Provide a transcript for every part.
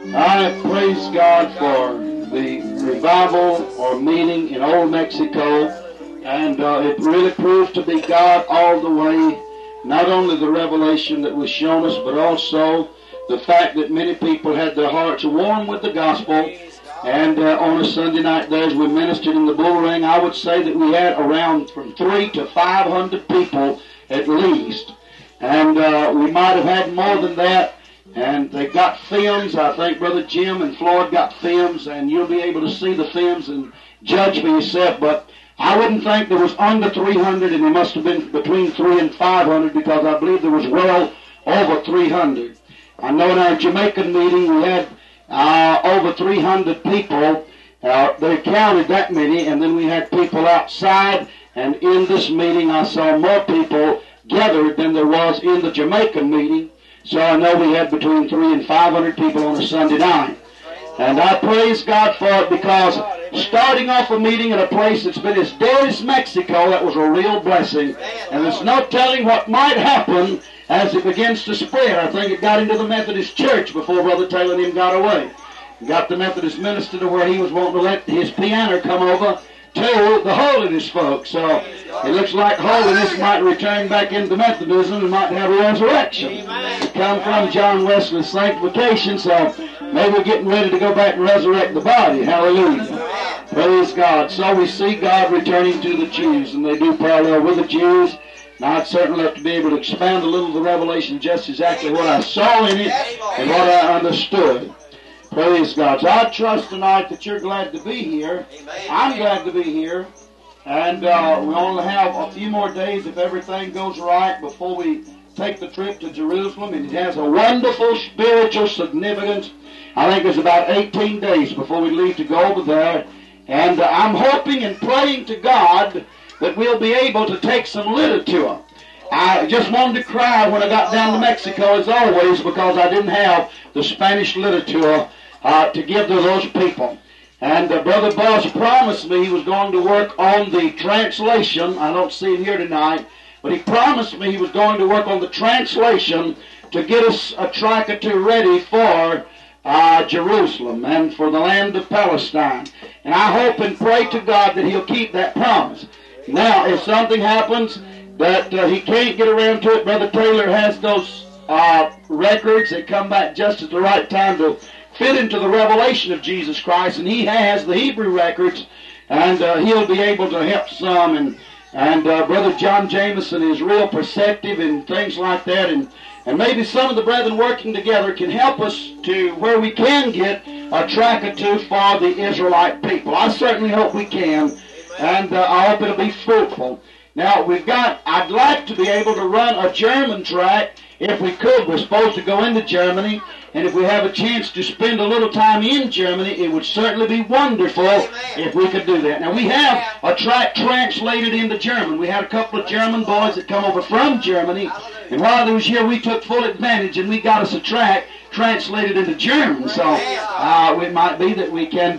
I praise God for the revival or meeting in Old Mexico, and it really proved to be God all the way. Not only the revelation that was shown us, but also the fact that many people had their hearts warm with the gospel. And on a Sunday night there, as we ministered in the bull ring, I would say that we had around from 300 to 500 people at least. And we might have had more than that. And they got films. I think Brother Jim and Floyd got films, and you'll be able to see the films and judge for yourself. But I wouldn't think there was under 300, and it must have been between 300 and 500, because I believe there was well over 300. I know in our Jamaican meeting we had over 300 people. They counted that many, and then we had people outside. And in this meeting I saw more people gathered than there was in the Jamaican meeting. So I know we had between 300 and 500 people on a Sunday night. And I praise God for it, because starting off a meeting at a place that's been as dead as Mexico, that was a real blessing. And there's no telling what might happen as it begins to spread. I think it got into the Methodist Church before Brother Taylor and him got away. Got the Methodist minister to where he was wanting to let his piano come over to the holiness folks. So it looks like holiness might return back into Methodism and might have a resurrection. Come from John Wesley's sanctification, so maybe we're getting ready to go back and resurrect the body. Hallelujah. Praise God. So we see God returning to the Jews, and they do parallel with the Jews. Now I'd certainly like to be able to expand a little of the revelation, just exactly what I saw in it and what I understood. Praise God. So I trust tonight that you're glad to be here. I'm glad to be here. And we only have a few more days, if everything goes right, before we take the trip to Jerusalem. And it has a wonderful spiritual significance. I think it's about 18 days before we leave to go over there. And I'm hoping and praying to God that we'll be able to take some literature. I just wanted to cry when I got down to Mexico, as always, because I didn't have the Spanish literature to give to those people. And Brother Boss promised me he was going to work on the translation. I don't see him here tonight, but he promised me he was going to work on the translation to get us a tract or two ready for Jerusalem and for the land of Palestine. And I hope and pray to God that he'll keep that promise. Now, if something happens that he can't get around to it, Brother Taylor has those records that come back just at the right time to fit into the revelation of Jesus Christ, and he has the Hebrew records, and he'll be able to help some. And Brother John Jameson is real perceptive and things like that, and maybe some of the brethren working together can help us to where we can get a tract or two for the Israelite people. I certainly hope we can, and I hope it'll be fruitful. Now, I'd like to be able to run a German tract if we could. We're supposed to go into Germany, and if we have a chance to spend a little time in Germany, it would certainly be wonderful if we could do that. Now, we have a tract translated into German. We had a couple of German boys that come over from Germany, and while they was here, we took full advantage, and we got us a tract translated into German. So it might be that we can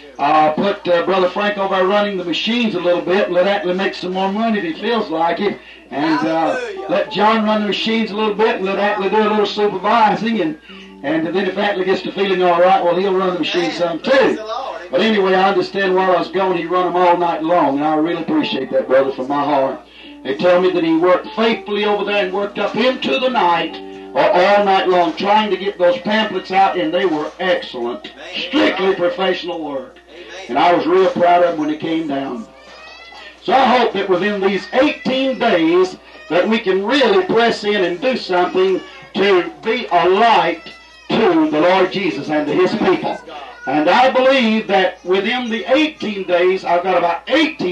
put Brother Frank over running the machines a little bit and let Atlee make some more money if he feels like it. And let John run the machines a little bit and let Atlee do a little supervising. And then if Atlee gets to feeling all right, well, he'll run the machine some too. But anyway, I understand while I was gone, he run them all night long. And I really appreciate that, brother, from my heart. They tell me that he worked faithfully over there and worked up into the night or all night long trying to get those pamphlets out, and they were excellent. Strictly professional work. And I was real proud of him when he came down. So I hope that within these 18 days that we can really press in and do something to be a light to the Lord Jesus and to His people. And I believe that within the 18 days, I've got about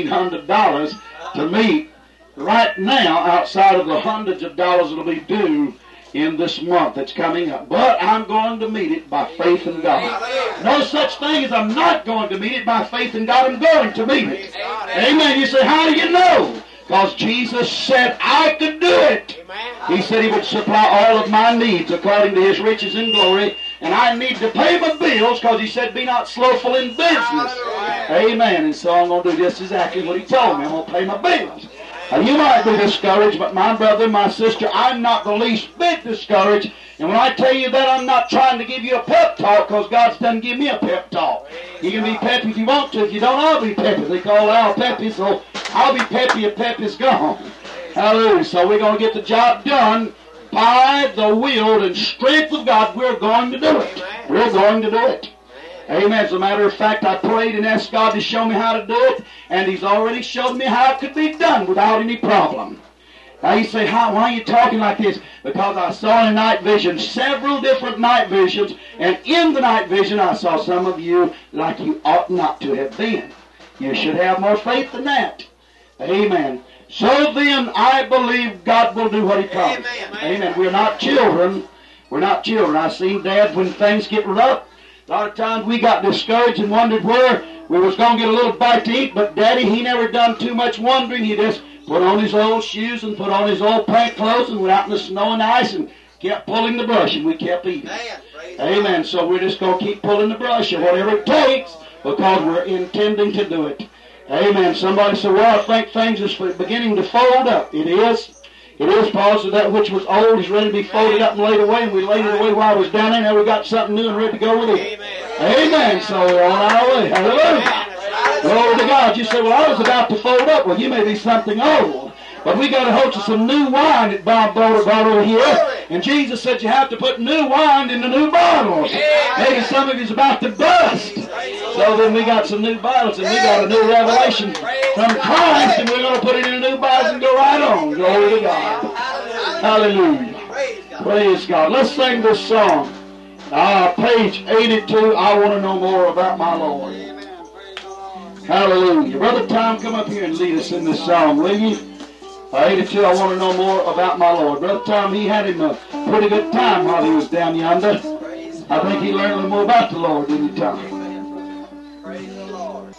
$1,800 to meet right now outside of the hundreds of dollars that will be due in this month that's coming up. But I'm going to meet it by faith in God. No such thing as I'm not going to meet it by faith in God. I'm going to meet it. Amen. You say, how do you know? Because Jesus said I could do it. He said He would supply all of my needs according to His riches and glory. And I need to pay my bills because He said be not slothful in business. Amen. And so I'm going to do just exactly what He told me. I'm going to pay my bills. Now, you might be discouraged, but my brother, my sister, I'm not the least bit discouraged And when I tell you that, I'm not trying to give you a pep talk, because God doesn't give me a pep talk. You can be peppy if you want to. If you don't, I'll be peppy. They call Al peppy, so I'll be peppy if peppy's gone. Hallelujah. So we're going to get the job done by the will and strength of God. We're going to do it. We're going to do it. Amen. As a matter of fact, I prayed and asked God to show me how to do it, and He's already showed me how it could be done without any problem. Now you say, why are you talking like this? Because I saw in night vision several different night visions, and in the night vision I saw some of you like you ought not to have been. You should have more faith than that. Amen. So then I believe God will do what He promised. Amen. We're not children. We're not children. I've seen dads when things get rough. A lot of times we got discouraged and wondered where we was going to get a little bite to eat, but Daddy, he never done too much wondering. He just put on his old shoes and put on his old pant clothes and went out in the snow and ice and kept pulling the brush, and we kept eating. Amen. So we're just going to keep pulling the brush or whatever it takes, because we're intending to do it. Amen. Somebody said, well, I think things are beginning to fold up. It is. It is, Paul said, that which was old is ready to be folded up and laid away, and we laid it away while I was down there. Now we got something new and ready to go with it. Amen. So we're on our way. Hallelujah. Glory to God. You say, well, I was about to fold up. Well, you may be something old. But we got a hold of some new wine that Bob brought over here. And Jesus said you have to put new wine in the new bottles. Maybe some of you's about to bust. So then we got some new bottles, and we got a new revelation from Christ, and we're going to put it in a new bottle and go right on. Glory to God. Hallelujah. Praise God. Let's sing this song. Page 82, I want to know more about my Lord. Hallelujah. Brother Tom, come up here and lead us in this song, will you? 82, I want to know more about my Lord. Brother Tom, he had him a pretty good time while he was down yonder. I think he learned a little more about the Lord, didn't he, Tom? Praise the Lord.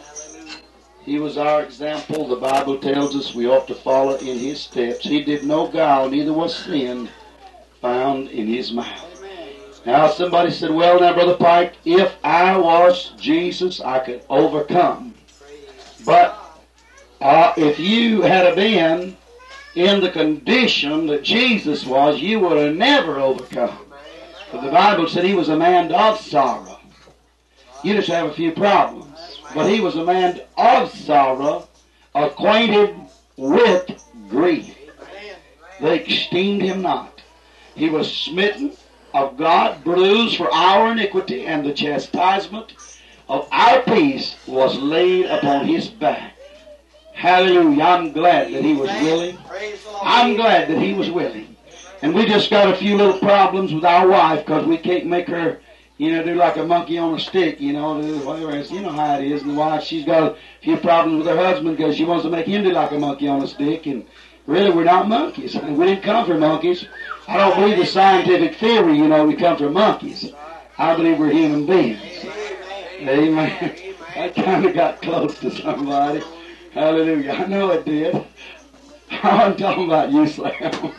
He was our example. The Bible tells us we ought to follow in His steps. He did no guile, neither was sin found in His mouth. Now somebody said, well now Brother Pike, if I was Jesus, I could overcome. But if you had been in the condition that Jesus was, you would have never overcome. But the Bible said He was a man of sorrow. You just have a few problems. But He was a man of sorrow, acquainted with grief. They esteemed Him not. He was smitten of God, bruised for our iniquity, and the chastisement of our peace was laid upon His back. Hallelujah. I'm glad that He was willing. I'm glad that He was willing. And we just got a few little problems with our wife, because we can't make her, do like a monkey on a stick, do whatever else. You know how it is. And the wife, she's got a few problems with her husband because she wants to make him do like a monkey on a stick. And really, we're not monkeys. And we didn't come from monkeys. I don't believe the scientific theory, we come from monkeys. I believe we're human beings. Amen. I kind of got close to somebody. Hallelujah. I know it did. I'm talking about you, Sam.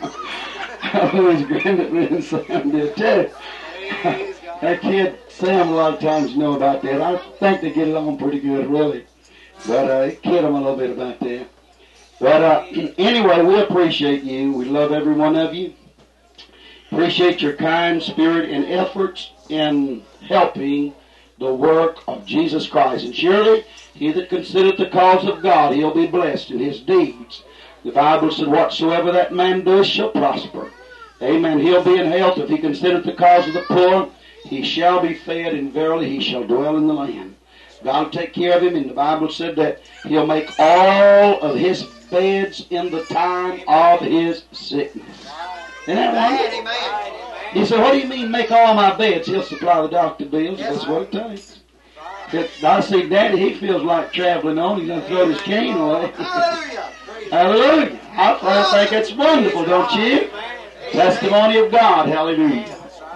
I was granted me and Sam did too. That kid, Sam, a lot of times know about that. I think they get along pretty good, really. But kid them a little bit about that. But anyway, we appreciate you. We love every one of you. Appreciate your kind spirit and efforts in helping the work of Jesus Christ. And surely, he that considereth the cause of God, he'll be blessed in his deeds. The Bible said, whatsoever that man does shall prosper. Amen. He'll be in health. If he considereth the cause of the poor, he shall be fed, and verily he shall dwell in the land. God will take care of him, and the Bible said that he'll make all of his beds in the time of his sickness. Isn't that wonderful? He said, what do you mean make all my beds? He'll supply the doctor bills. That's what it takes. I see Daddy, he feels like traveling on. He's going to throw his cane away. Hallelujah. Hallelujah. I think it's wonderful, don't you? Testimony of God. Hallelujah.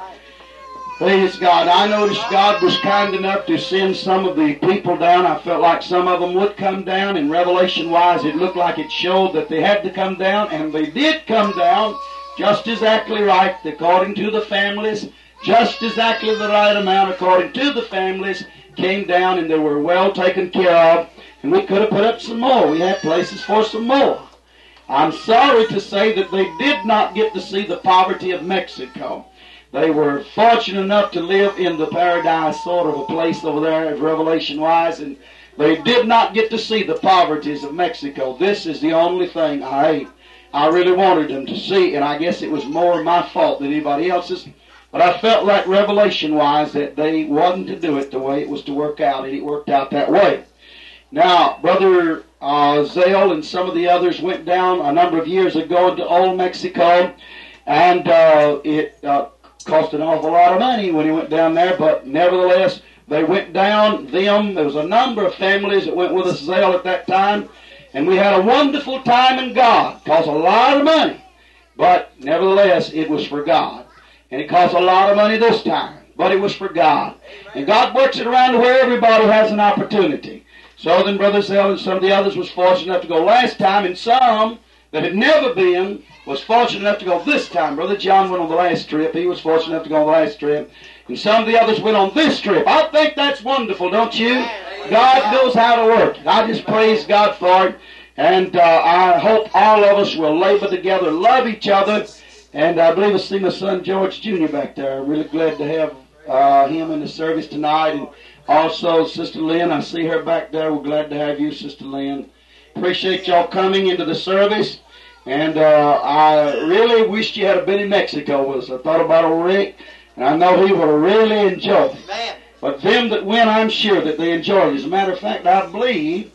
Praise God. I noticed God was kind enough to send some of the people down. I felt like some of them would come down. And revelation-wise, it looked like it showed that they had to come down. And they did come down just exactly right according to the families. Just exactly the right amount according to the families came down, and they were well taken care of. And we could have put up some more. We had places for some more. I'm sorry to say that they did not get to see the poverty of Mexico. They were fortunate enough to live in the paradise sort of a place over there, Revelation-wise, and they did not get to see the poverties of Mexico. This is the only thing I really wanted them to see, and I guess it was more my fault than anybody else's. But I felt like revelation-wise that they wasn't to do it the way it was to work out, and it worked out that way. Now, Brother Zale and some of the others went down a number of years ago into Old Mexico, and it cost an awful lot of money when he went down there, but nevertheless, they went down. There was a number of families that went with us, Zale, at that time, and we had a wonderful time in God. It cost a lot of money, but nevertheless, it was for God. And it cost a lot of money this time, but it was for God. And God works it around to where everybody has an opportunity. So then Brother Zell and some of the others was fortunate enough to go last time, and some that had never been was fortunate enough to go this time. Brother John went on the last trip. He was fortunate enough to go on the last trip. And some of the others went on this trip. I think that's wonderful, don't you? God knows how to work. I just praise God for it. And I hope all of us will labor together, love each other. And I believe I see my son George Jr. back there. I'm really glad to have him in the service tonight. And also Sister Lynn, I see her back there. We're glad to have you, Sister Lynn. Appreciate y'all coming into the service. And I really wished you had been in Mexico with us. I thought about old Rick, and I know he would have really enjoyed it. Amen. But them that went, I'm sure that they enjoyed it. As a matter of fact, I believe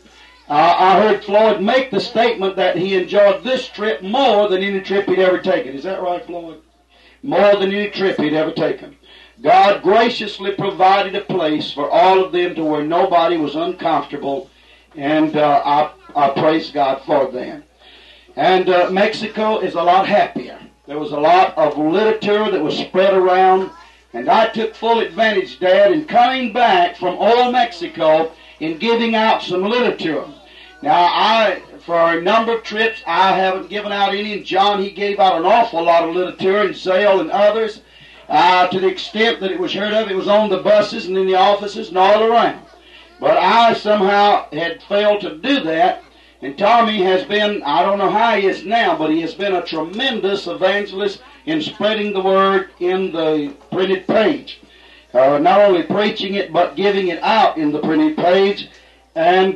I heard Floyd make the statement that he enjoyed this trip more than any trip he'd ever taken. Is that right, Floyd? More than any trip he'd ever taken. God graciously provided a place for all of them to where nobody was uncomfortable, and I praise God for them. And Mexico is a lot happier. There was a lot of literature that was spread around, and I took full advantage, Dad, in coming back from old Mexico in giving out some literature. Now, for a number of trips, I haven't given out any, and John, he gave out an awful lot of literature, and Zale and others, to the extent that it was heard of. It was on the buses and in the offices and all around. But I somehow had failed to do that. And Tommy has been, I don't know how he is now, but he has been a tremendous evangelist in spreading the word in the printed page. Not only preaching it, but giving it out in the printed page. And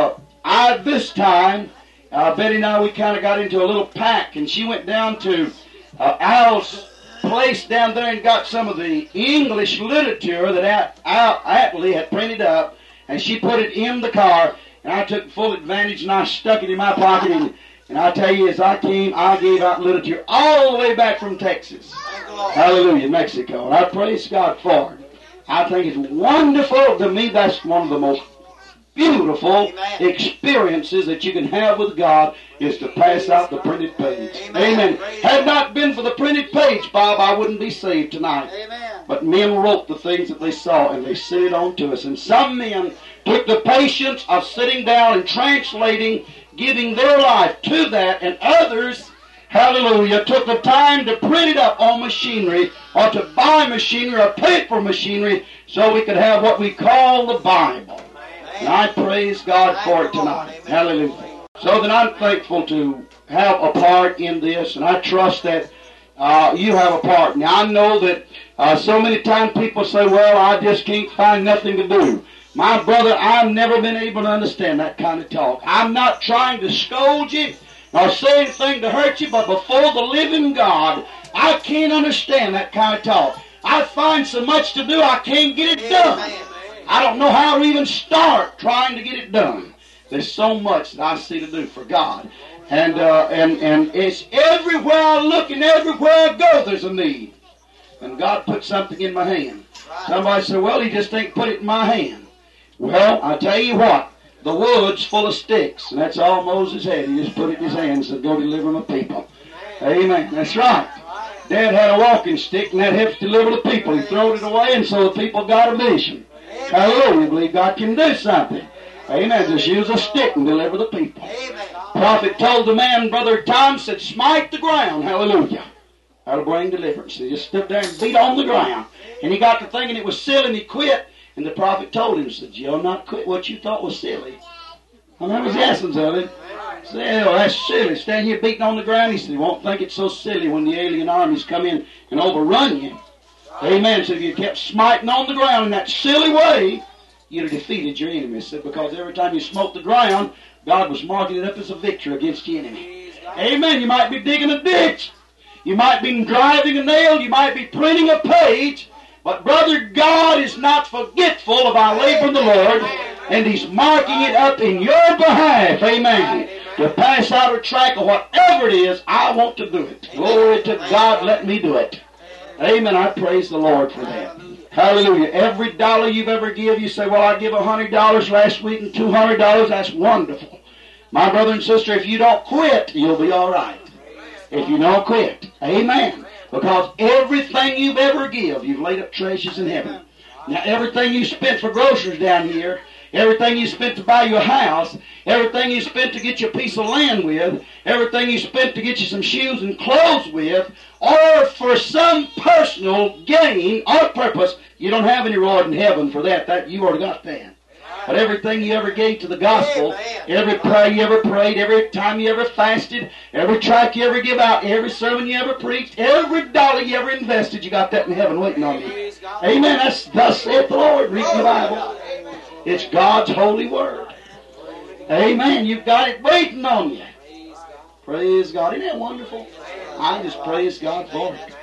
this time, Betty and I, we kind of got into a little pack, and she went down to Al's place down there and got some of the English literature that Al Atlee had printed up, and she put it in the car. And I took full advantage, and I stuck it in my pocket. And I tell you, as I came, I gave out literature all the way back from Texas. Hallelujah, Mexico. And I praise God for it. I think it's wonderful. To me, that's one of the most beautiful experiences that you can have with God, is to pass out the printed page. Amen. Had it not been for the printed page, Bob, I wouldn't be saved tonight. But men wrote the things that they saw, and they sent it on to us. And some men took the patience of sitting down and translating, giving their life to that, and others, hallelujah, took the time to print it up on machinery, or to buy machinery, or pay for machinery, so we could have what we call the Bible. And I praise God for it tonight. Hallelujah. So then I'm thankful to have a part in this, and I trust that you have a part. Now I know that so many times people say, well, I just can't find nothing to do. My brother, I've never been able to understand that kind of talk. I'm not trying to scold you or say anything to hurt you, but before the living God, I can't understand that kind of talk. I find so much to do, I can't get it done. I don't know how to even start trying to get it done. There's so much that I see to do for God. And it's everywhere I look and everywhere I go, there's a need. And God put something in my hand. Somebody said, well, he just ain't put it in my hand. Well, I tell you what, the wood's full of sticks, and that's all Moses had. He just put it in his hand and said, go deliver my people. Amen. That's right. Dad had a walking stick, and that helps deliver the people. He threw it away, and so the people got a vision. Hallelujah. Believe God can do something. Amen. Just use a stick and deliver the people. Prophet told the man, Brother Tom, said, smite the ground. Hallelujah. That'll bring deliverance. He just stood there and beat on the ground. And he got to thinking it was silly, and he quit. And the prophet told him, said, you'll not quit what you thought was silly. And that was the essence of it. He said, oh, that's silly. Stand here beating on the ground. He said, you won't think it's so silly when the alien armies come in and overrun you. Amen. So if you kept smiting on the ground in that silly way, you'd have defeated your enemy. So because every time you smote the ground, God was marking it up as a victory against the enemy. Amen. You might be digging a ditch. You might be driving a nail. You might be printing a page. But brother, God is not forgetful of our labor in the Lord. And He's marking it up in your behalf. Amen. To pass out a track of whatever it is, I want to do it. Glory to God, let me do it. Amen. I praise the Lord for that. Hallelujah. Every dollar you've ever given, you say, well, I give $100 last week and $200. That's wonderful. My brother and sister, if you don't quit, you'll be all right. If you don't quit. Amen. Because everything you've ever give, you've laid up treasures in heaven. Now, everything you spent for groceries down here, everything you spent to buy you a house, everything you spent to get you a piece of land with, everything you spent to get you some shoes and clothes with, or for some personal gain or purpose, you don't have any reward in heaven for that. That you already got that. But everything you ever gave to the gospel, every prayer you ever prayed, every time you ever fasted, every tract you ever give out, every sermon you ever preached, every dollar you ever invested, you got that in heaven waiting on you. Amen. That's thus saith the Lord. Reading the Bible. It's God's holy word. Amen. You've got it waiting on you. Praise God. Isn't that wonderful? I just praise God for it.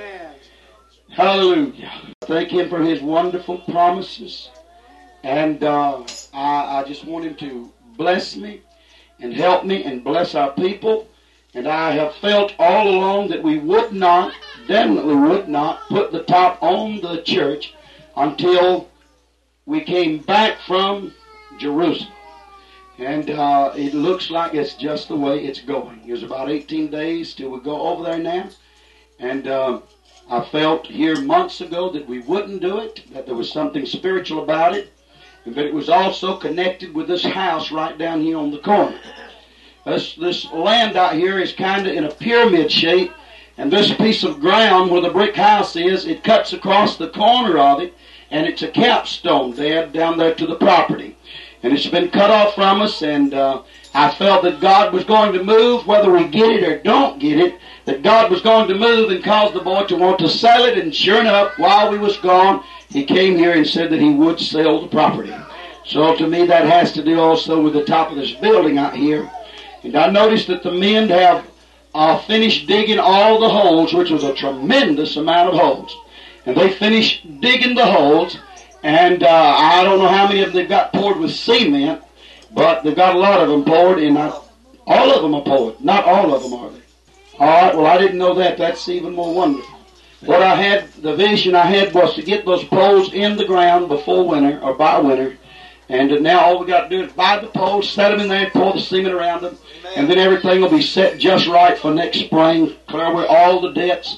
Hallelujah. Thank Him for His wonderful promises. And I just want Him to bless me and help me and bless our people. And I have felt all along that we would not, definitely would not, put the top on the church until we came back from Jerusalem. And it looks like it's just the way it's going. There's about 18 days till we go over there now. And I felt here months ago that we wouldn't do it, that there was something spiritual about it. But it was also connected with this house right down here on the corner. This land out here is kind of in a pyramid shape, and this piece of ground where the brick house is, it cuts across the corner of it, and it's a capstone there down there to the property. And it's been cut off from us, and I felt that God was going to move, whether we get it or don't get it, that God was going to move and cause the boy to want to sell it, and sure enough, while we was gone, he came here and said that he would sell the property. So to me that has to do also with the top of this building out here. And I noticed that the men have finished digging all the holes, which was a tremendous amount of holes. And they finished digging the holes, and I don't know how many of them they've got poured with cement, but they've got a lot of them poured, and all of them are poured. Not all of them, are they? All right, well, I didn't know that. That's even more wonderful. What I had, the vision I had was to get those poles in the ground before winter, or by winter. And now all we got to do is buy the poles, set them in there, and pour the cement around them. And then everything will be set just right for next spring. Clear away all the debts,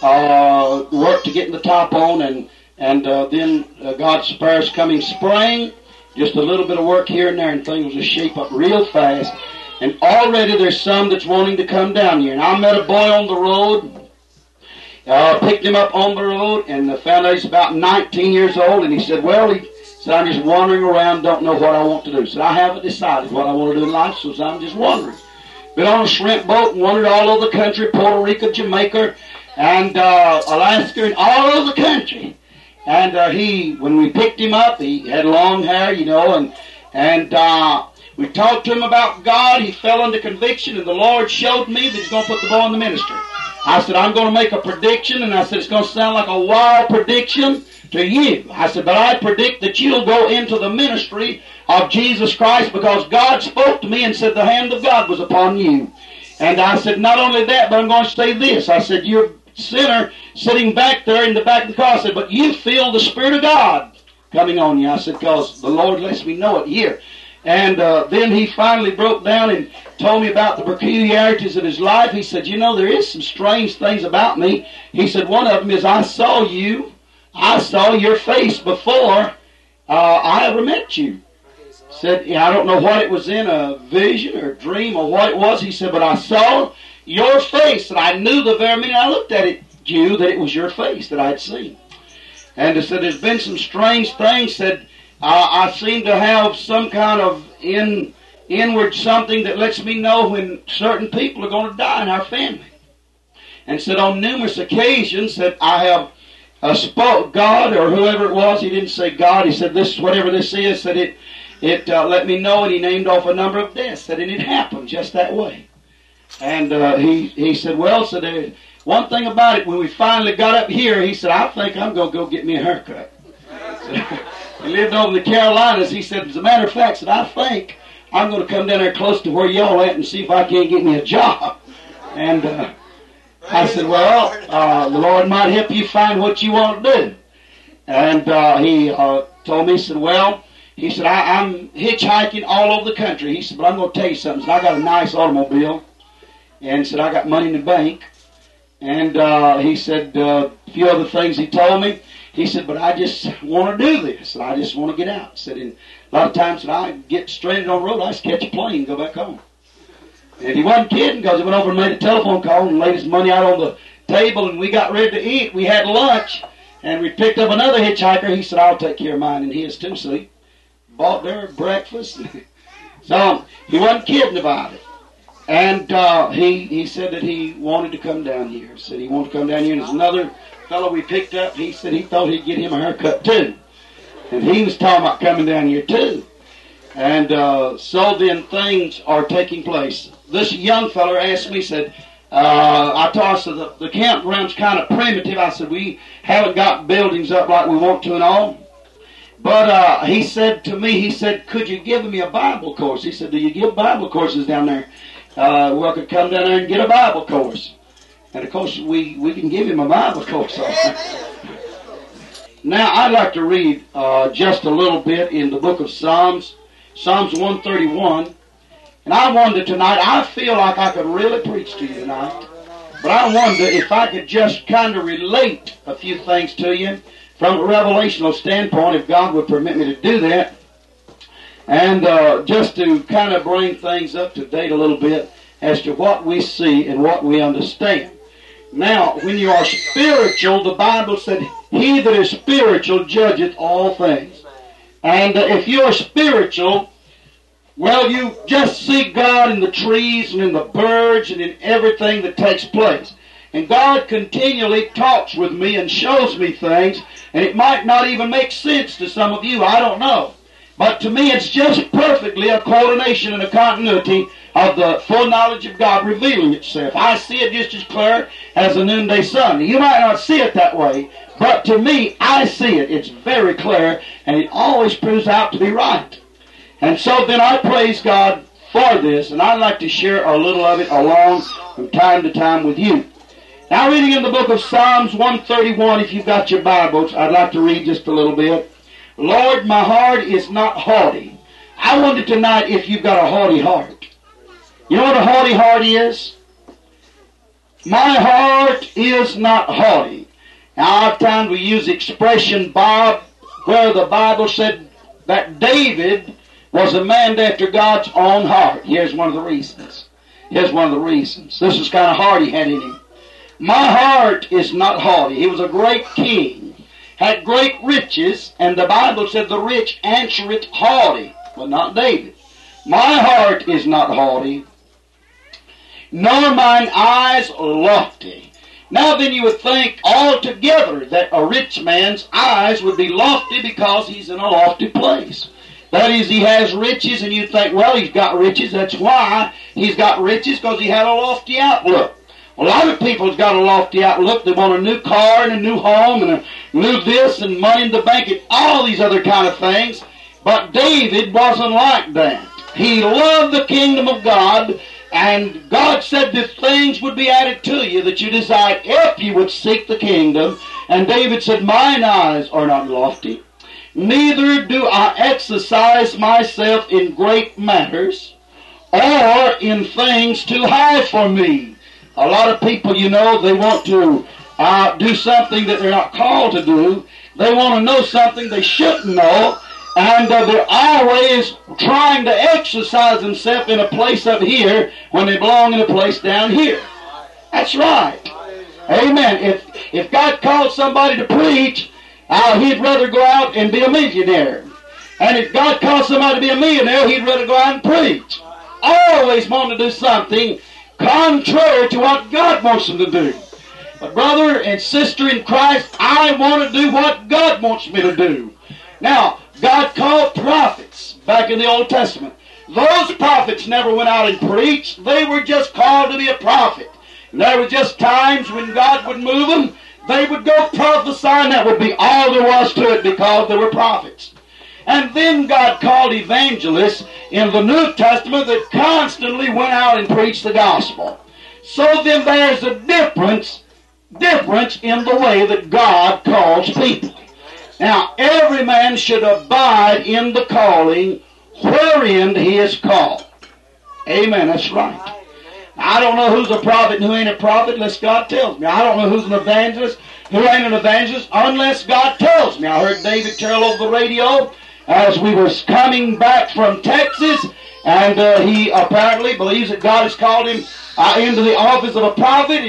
work to get the top on, and then God spares coming spring. Just a little bit of work here and there, and things will just shape up real fast. And already there's some that's wanting to come down here. And I met a boy on the road. Picked him up on the road, and found out he's about 19 years old, and he said, I'm just wandering around, don't know what I want to do. So I haven't decided what I want to do in life, so I'm just wandering. Been on a shrimp boat and wandered all over the country, Puerto Rico, Jamaica, and Alaska, and all over the country. And when we picked him up, he had long hair, and we talked to him about God. He fell under conviction, and the Lord showed me that He's going to put the boy in the ministry. I said, I'm going to make a prediction, and I said, it's going to sound like a wild prediction to you. I said, but I predict that you'll go into the ministry of Jesus Christ, because God spoke to me and said the hand of God was upon you. And I said, not only that, but I'm going to say this. I said, you're a sinner sitting back there in the back of the car. I said, but you feel the Spirit of God coming on you. I said, because the Lord lets me know it here. And then he finally broke down and told me about the peculiarities of his life. He said, there is some strange things about me. He said, one of them is I saw your face before I ever met you. Said, I don't know what it was in, a vision or a dream or what it was. He said, but I saw your face, and I knew the very minute I looked at you that it was your face that I had seen. And he said, there's been some strange things. Said, I seem to have some kind of inward something that lets me know when certain people are going to die in our family. And said, on numerous occasions that I have spoke God or whoever it was. He didn't say God. He said, "This, whatever this is," said it let me know, and he named off a number of deaths. Said it happened just that way. And he said, "Well," said, "one thing about it, when we finally got up here," he said, "I think I'm going to go get me a haircut." He lived over in the Carolinas. He said, "As a matter of fact," said, "I think I'm going to come down there close to where y'all at and see if I can't get me a job." And I said, "Well, the Lord might help you find what you want to do." And he told me, he said, "Well," he said, I'm hitchhiking all over the country." He said, "But I'm going to tell you something. Said, I got a nice automobile." And said, "I got money in the bank." And he said a few other things he told me. He said, "But I just want to do this. And I just want to get out." He said, "And a lot of times when I get stranded on the road, I just catch a plane and go back home." And he wasn't kidding, because he went over and made a telephone call and laid his money out on the table, and we got ready to eat. We had lunch, and we picked up another hitchhiker. He said, "I'll take care of mine and his too." So he bought their breakfast. So he wasn't kidding about it. And he said that he wanted to come down here. Said he wanted to come down here. And there's another fellow we picked up. He said he thought he'd get him a haircut too. And he was talking about coming down here too. And so then things are taking place. This young feller asked me, said, I told him, the campground's kind of primitive. I said, we haven't got buildings up like we want to and all. But he said to me, he said, "Could you give me a Bible course?" He said, "Do you give Bible courses down there? We could come down there and get a Bible course." And of course, we can give him a Bible course. Now, I'd like to read just a little bit in the book of Psalms, Psalms 131. And I wonder tonight, I feel like I could really preach to you tonight. But I wonder if I could just kind of relate a few things to you from a revelational standpoint, if God would permit me to do that. And just to kind of bring things up to date a little bit as to what we see and what we understand. Now, when you are spiritual, the Bible said, "He that is spiritual judgeth all things." And if you are spiritual, well, you just see God in the trees and in the birds and in everything that takes place. And God continually talks with me and shows me things, and it might not even make sense to some of you, I don't know. But to me, it's just perfectly a coordination and a continuity of the full knowledge of God revealing itself. I see it just as clear as a noonday sun. You might not see it that way, but to me, I see it. It's very clear, and it always proves out to be right. And so then I praise God for this, and I'd like to share a little of it along from time to time with you. Now, reading in the book of Psalms 131, if you've got your Bibles, I'd like to read just a little bit. "Lord, my heart is not haughty." I wonder tonight if you've got a haughty heart. You know what a haughty heart is? My heart is not haughty. Now, oftentimes we use the expression, Bob, where the Bible said that David was a man after God's own heart. Here's one of the reasons. This was kind of hard he had in him. My heart is not haughty. He was a great king, had great riches, and the Bible said the rich answer it haughty, but not David. My heart is not haughty, nor mine eyes lofty. Now then you would think altogether that a rich man's eyes would be lofty because he's in a lofty place. That is, he has riches, and you think, well, he's got riches. That's why he's got riches, because he had a lofty outlook. A lot of people's got a lofty outlook. They want a new car and a new home and a new this and money in the bank and all these other kind of things. But David wasn't like that. He loved the kingdom of God, and God said that things would be added to you that you desired if you would seek the kingdom. And David said, "Mine eyes are not lofty, neither do I exercise myself in great matters or in things too high for me." A lot of people, you know, they want to do something that they're not called to do. They want to know something they shouldn't know. And they're always trying to exercise themselves in a place up here when they belong in a place down here. That's right. Amen. If God called somebody to preach, he'd rather go out and be a millionaire. And if God called somebody to be a millionaire, he'd rather go out and preach. Always want to do something contrary to what God wants them to do. But brother and sister in Christ, I want to do what God wants me to do. Now, God called prophets back in the Old Testament. Those prophets never went out and preached. They were just called to be a prophet. And there were just times when God would move them. They would go prophesy, and that would be all there was to it because they were prophets. And then God called evangelists in the New Testament that constantly went out and preached the gospel. So then there's a difference in the way that God calls people. Now, every man should abide in the calling wherein he is called. Amen, that's right. I don't know who's a prophet and who ain't a prophet unless God tells me. I don't know who's an evangelist, who ain't an evangelist unless God tells me. I heard David Terrell over the radio as we were coming back from Texas, and he apparently believes that God has called him into the office of a prophet.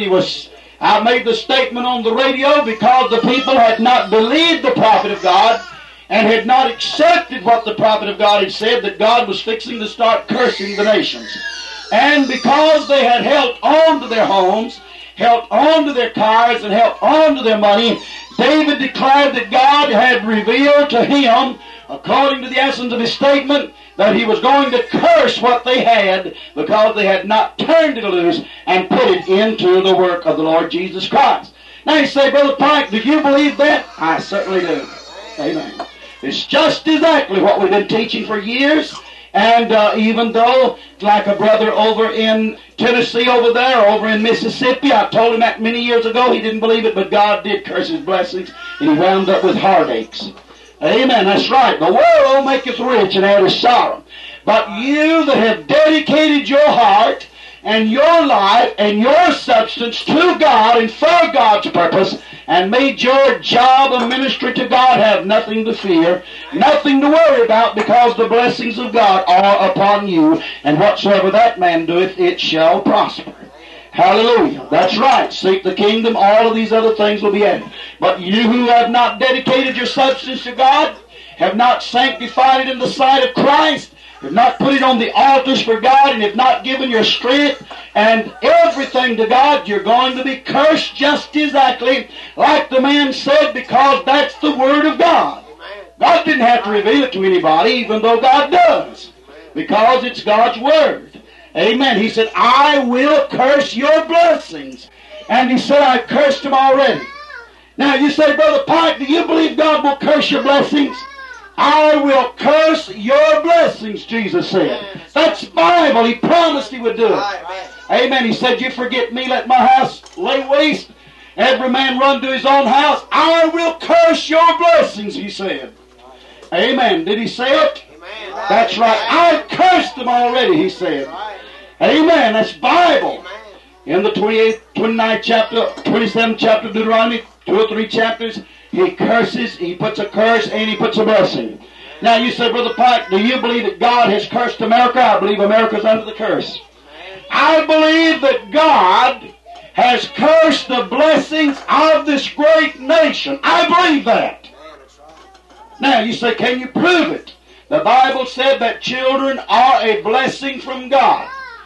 I made the statement on the radio because the people had not believed the prophet of God and had not accepted what the prophet of God had said, that God was fixing to start cursing the nations. And because they had held on to their homes, held on to their cars, and held on to their money, David declared that God had revealed to him, according to the essence of his statement, that he was going to curse what they had because they had not turned it loose and put it into the work of the Lord Jesus Christ. Now you say, Brother Pike, do you believe that? I certainly do. Amen. It's just exactly what we've been teaching for years. And even though, like a brother over in Tennessee over there, or over in Mississippi, I told him that many years ago, he didn't believe it, but God did curse his blessings, and he wound up with heartaches. Amen, that's right. The world maketh rich and addeth sorrow. But you that have dedicated your heart and your life and your substance to God and for God's purpose, and made your job a ministry to God, have nothing to fear, nothing to worry about, because the blessings of God are upon you, and whatsoever that man doeth, it shall prosper. Hallelujah. That's right. Seek the kingdom, all of these other things will be added. But you who have not dedicated your substance to God, have not sanctified it in the sight of Christ, have not put it on the altars for God, and have not given your strength and everything to God, you're going to be cursed just exactly like the man said, because that's the Word of God. God didn't have to reveal it to anybody, even though God does, because it's God's Word. Amen. He said, I will curse your blessings. And he said, I've cursed them already. Now you say, Brother Pike, do you believe God will curse your blessings? I will curse your blessings, Jesus said. That's Bible. He promised he would do it. Amen. He said, you forget me, let my house lay waste. Every man run to his own house. I will curse your blessings, he said. Amen. Did he say it? That's right. I've cursed them already, he said. Amen. That's Bible. In the 29th chapter, 27th chapter of Deuteronomy, 2 or 3 chapters, he curses, he puts a curse, and he puts a blessing. Now you say, Brother Pike, do you believe that God has cursed America? I believe America's under the curse. I believe that God has cursed the blessings of this great nation. I believe that. Now you say, can you prove it? The Bible said that children are a blessing from God.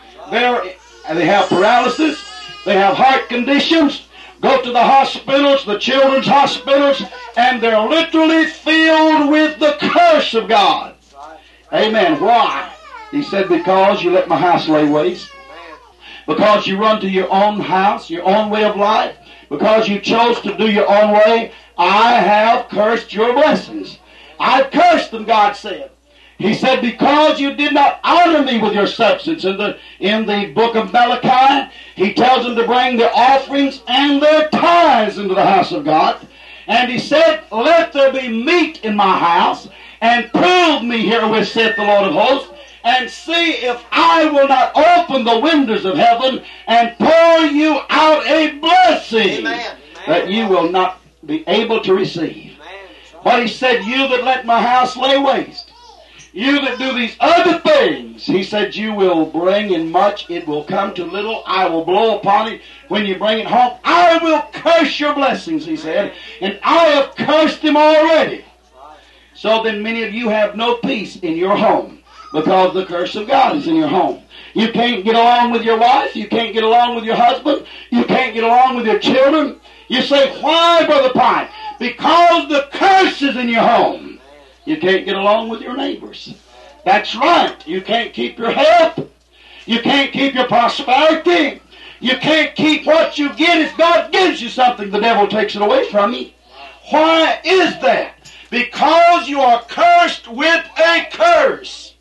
They have paralysis. They have heart conditions. Go to the hospitals, the children's hospitals, and they're literally filled with the curse of God. Amen. Why? He said, because you let my house lay waste. Because you run to your own house, your own way of life. Because you chose to do your own way, I have cursed your blessings. I've cursed them, God said. He said, because you did not honor me with your substance. In the book of Malachi, he tells them to bring their offerings and their tithes into the house of God. And he said, let there be meat in my house, and prove me herewith, saith the Lord of hosts, and see if I will not open the windows of heaven and pour you out a blessing that you will not be able to receive. But he said, you that let my house lay waste, you that do these other things, he said, you will bring in much, it will come to little, I will blow upon it when you bring it home. I will curse your blessings, he said, and I have cursed them already. So then many of you have no peace in your home, because the curse of God is in your home. You can't get along with your wife. You can't get along with your husband. You can't get along with your children. You say, why, Brother Pine? Because the curse is in your home. You can't get along with your neighbors. That's right. You can't keep your health. You can't keep your prosperity. You can't keep what you get. If God gives you something, the devil takes it away from you. Why is that? Because you are cursed with a curse.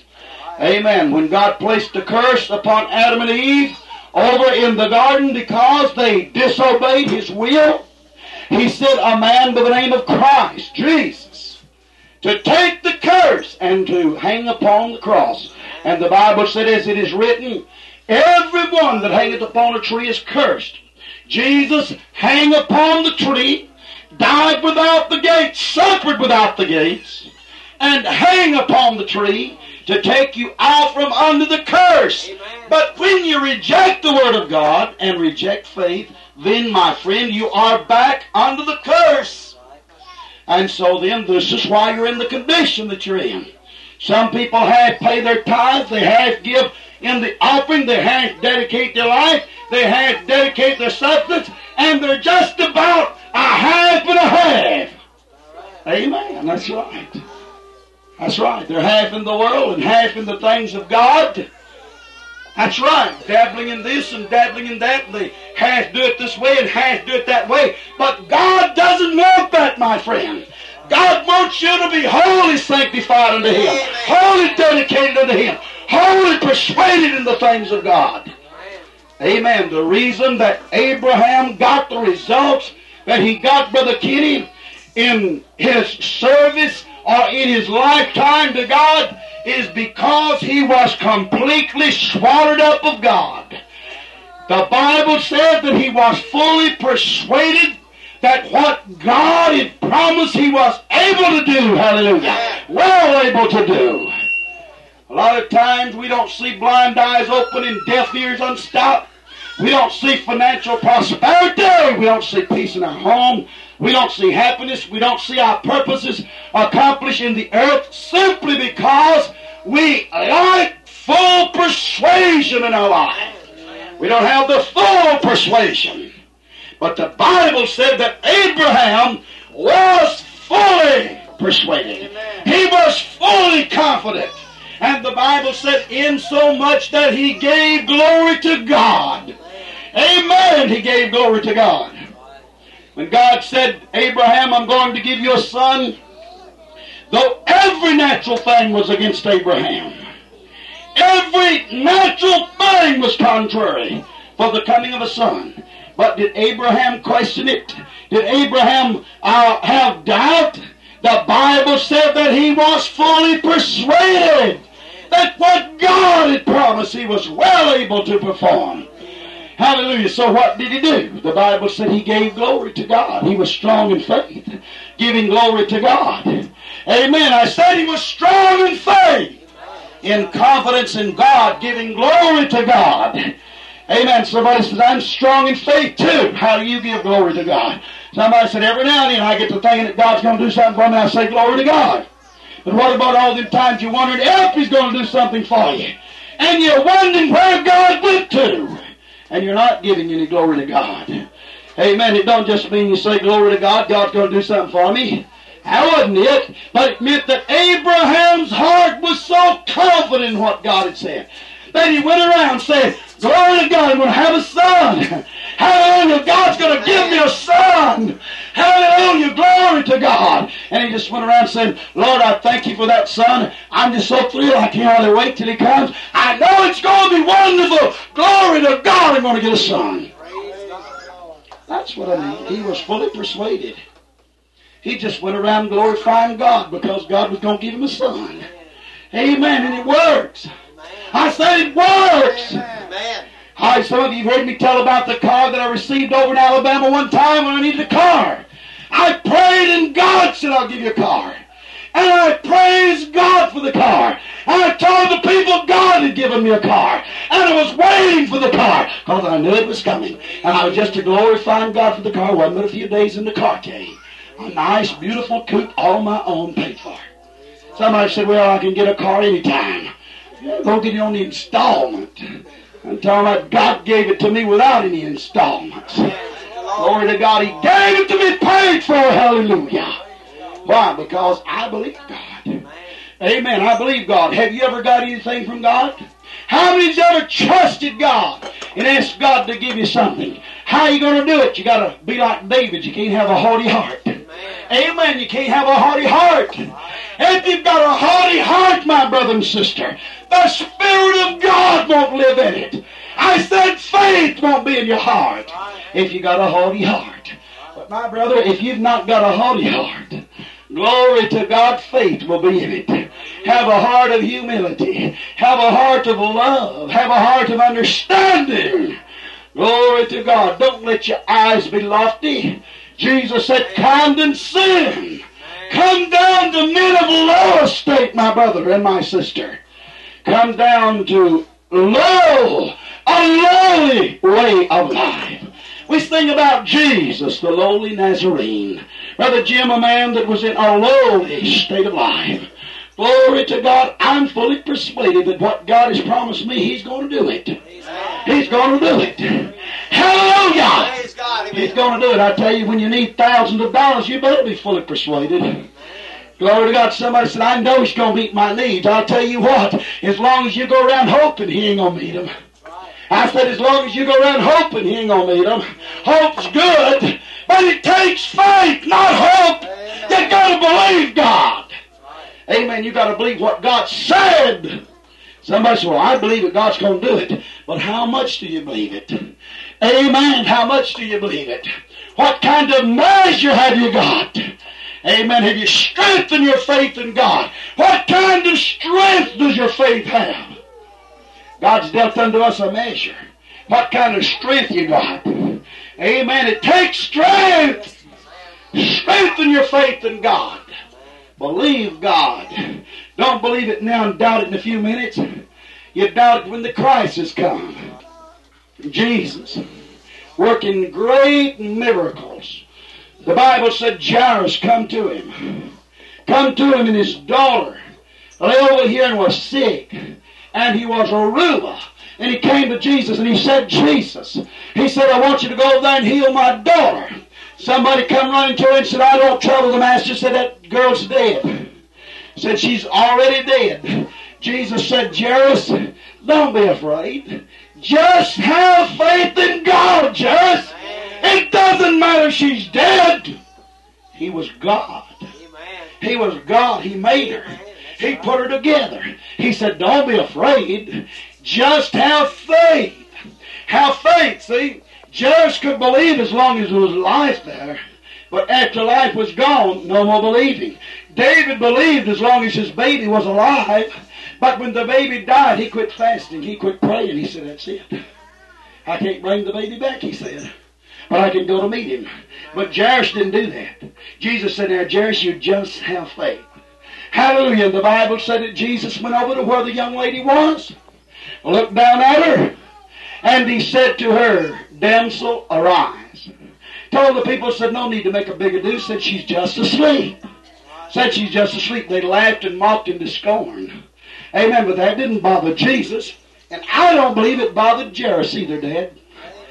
Amen. When God placed a curse upon Adam and Eve over in the garden because they disobeyed His will, He sent a man by the name of Christ, Jesus, to take the curse and to hang upon the cross. And the Bible said, as it is written, everyone that hangeth upon a tree is cursed. Jesus hang upon the tree, died without the gates, suffered without the gates, and hang upon the tree to take you out from under the curse. Amen. But when you reject the Word of God and reject faith, then, my friend, you are back under the curse. And so then, this is why you're in the condition that you're in. Some people half pay their tithes, they half give in the offering, they half dedicate their life, they half dedicate their substance, and they're just about a half and a half. Amen. That's right. That's right. They're half in the world and half in the things of God. That's right. Dabbling in this and dabbling in that. And they half do it this way and half do it that way. But God doesn't want that, my friend. God wants you to be wholly sanctified unto Him, wholly dedicated unto Him, wholly persuaded in the things of God. Amen. The reason that Abraham got the results that he got, Brother Kenny, in his service or in his lifetime to God is because he was completely swallowed up of God. The Bible said that he was fully persuaded that what God had promised he was able to do. Hallelujah. Well able to do. A lot of times we don't see blind eyes open and deaf ears unstopped. We don't see financial prosperity. We don't see peace in our home. We don't see happiness. We don't see our purposes accomplished in the earth simply because we lack full persuasion in our life. We don't have the full persuasion. But the Bible said that Abraham was fully persuaded. He was fully confident. And the Bible said, in so much that he gave glory to God. Amen. He gave glory to God. When God said, Abraham, I'm going to give you a son, though every natural thing was against Abraham, every natural thing was contrary for the coming of a son. But did Abraham question it? Did Abraham have doubt? The Bible said that he was fully persuaded that what God had promised he was well able to perform. Hallelujah. So what did he do? The Bible said he gave glory to God. He was strong in faith, giving glory to God. Amen. I said he was strong in faith, in confidence in God, giving glory to God. Amen. Somebody said, I'm strong in faith too. How do you give glory to God? Somebody said, every now and then I get to thinking that God's going to do something for me, I say glory to God. But what about all the times you're wondering if He's going to do something for you? And you're wondering where God went to. And you're not giving any glory to God. Amen. It don't just mean you say glory to God, God's going to do something for me. That wasn't it. But it meant that Abraham's heart was so confident in what God had said that he went around saying, glory to God, I'm going to have a son. Hallelujah, God's going to give me a son. Hallelujah, glory to God. And he just went around saying, Lord, I thank you for that son. I'm just so thrilled I can't hardly wait till he comes. I know it's going to be wonderful. Glory to God, I'm going to get a son. That's what I mean. He was fully persuaded. He just went around glorifying God because God was going to give him a son. Amen, and it works. I said it works. Amen. Hi, some of you have heard me tell about the car that I received over in Alabama one time when I needed a car. I prayed and God said, I'll give you a car. And I praised God for the car. And I told the people God had given me a car. And I was waiting for the car because I knew it was coming. And I was just glorifying God for the car. Wasn't but a few days and the car came. A nice, beautiful coupe, all my own, paid for. Somebody said, well, I can get a car anytime. Yeah, go get it on the installment. I'm talking about God gave it to me without any installments. Glory to God. He gave it to me paid for. Hallelujah. Why? Because I believe God. Amen. I believe God. Have you ever got anything from God? How many's ever trusted God and asked God to give you something? How are you going to do it? You got to be like David. You can't have a haughty heart. Amen. You can't have a haughty heart. If you've got a haughty heart, my brother and sister, the Spirit of God won't live in it. I said faith won't be in your heart if you got a haughty heart. But my brother, if you've not got a haughty heart, glory to God, faith will be in it. Have a heart of humility. Have a heart of love. Have a heart of understanding. Glory to God. Don't let your eyes be lofty. Jesus said, condescend. Come down to men of low estate, my brother and my sister. Come down to a lowly way of life. We sing about Jesus, the lowly Nazarene. Brother Jim, a man that was in a lowly state of life. Glory to God. I'm fully persuaded that what God has promised me, He's going to do it. He's going to do it. Hallelujah. He's going to do it. I tell you, when you need thousands of dollars, you better be fully persuaded. Glory to God. Somebody said, I know He's going to meet my needs. I'll tell you what, as long as you go around hoping, He ain't going to meet them. I said, as long as you go around hoping, He ain't going to meet them. Hope's good, but it takes faith, not hope. You got to believe God. Amen. You got to believe what God said. Somebody said, well, I believe that God's going to do it. But how much do you believe it? Amen. How much do you believe it? What kind of measure have you got? Amen. Have you strengthened your faith in God? What kind of strength does your faith have? God's dealt unto us a measure. What kind of strength you got? Amen. It takes strength. Strengthen your faith in God. Believe God. Don't believe it now and doubt it in a few minutes. You doubt it when the crisis comes. Jesus, working great miracles. The Bible said Jairus come to him. Come to him and his daughter lay over here and was sick. And he was a ruler. And he came to Jesus and he said, Jesus. He said, I want you to go over there and heal my daughter. Somebody come running to him and said, I don't trouble the master. Said, that girl's dead. Said, she's already dead. Jesus said, Jairus, don't be afraid. Just have faith in God, Jairus. It doesn't matter if she's dead. He was God. He was God. He made her. He put her together. He said, don't be afraid. Just have faith. Have faith, see? Jairus could believe as long as there was life there. But after life was gone, no more believing. David believed as long as his baby was alive. But when the baby died, he quit fasting. He quit praying. He said, that's it. I can't bring the baby back, he said. But I can go to meet him. But Jairus didn't do that. Jesus said, now, Jairus, you just have faith. Hallelujah. The Bible said that Jesus went over to where the young lady was, looked down at her, and he said to her, damsel, arise. Told the people, said, no need to make a big ado. Said, she's just asleep. Said, she's just asleep. They laughed and mocked him to scorn. Amen. But that didn't bother Jesus. And I don't believe it bothered Jairus either, Dad.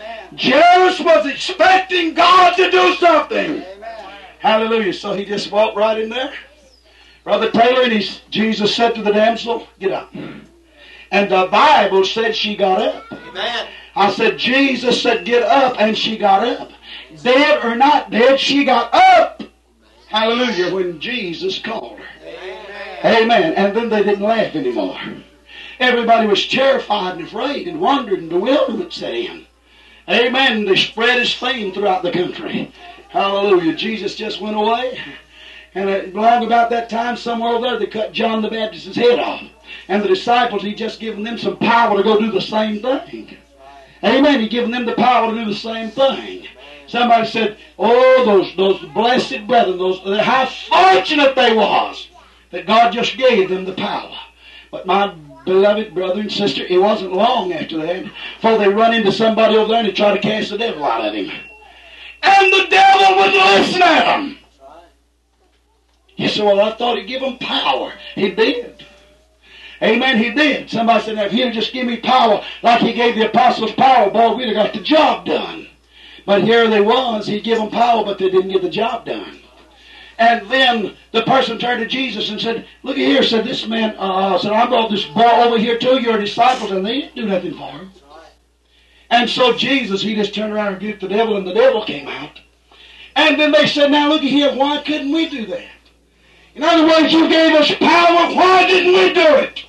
Jairus was expecting God to do something. Amen. Hallelujah. So he just walked right in there. Brother Taylor, and Jesus said to the damsel, get up. And the Bible said she got up. Amen. I said, Jesus said, get up, and she got up. Dead or not dead, she got up. Hallelujah, when Jesus called her. Amen. Amen. And then they didn't laugh anymore. Everybody was terrified and afraid and wondered, and bewilderment set in. Amen. They spread his fame throughout the country. Hallelujah. Jesus just went away. And long about that time, somewhere over there, they cut John the Baptist's head off. And the disciples, He just given them some power to go do the same thing. Amen. He given them the power to do the same thing. Somebody said, oh, those blessed brethren, how fortunate they was that God just gave them the power. But my beloved brother and sister, it wasn't long after that before they run into somebody over there and they try to cast the devil out of him. And the devil would listen at them. You say, well, I thought he'd give them power. He did. Amen, he did. Somebody said, now, if he'd just give me power like he gave the apostles power, boy, we'd have got the job done. But here they was. He'd give them power, but they didn't get the job done. And then the person turned to Jesus and said, look at here, said this man, said, I brought this boy over here to your disciples, and they didn't do nothing for him. And so Jesus, he just turned around and rebuked the devil, and the devil came out. And then they said, now look at here, why couldn't we do that? In other words, you gave us power, why didn't we do it?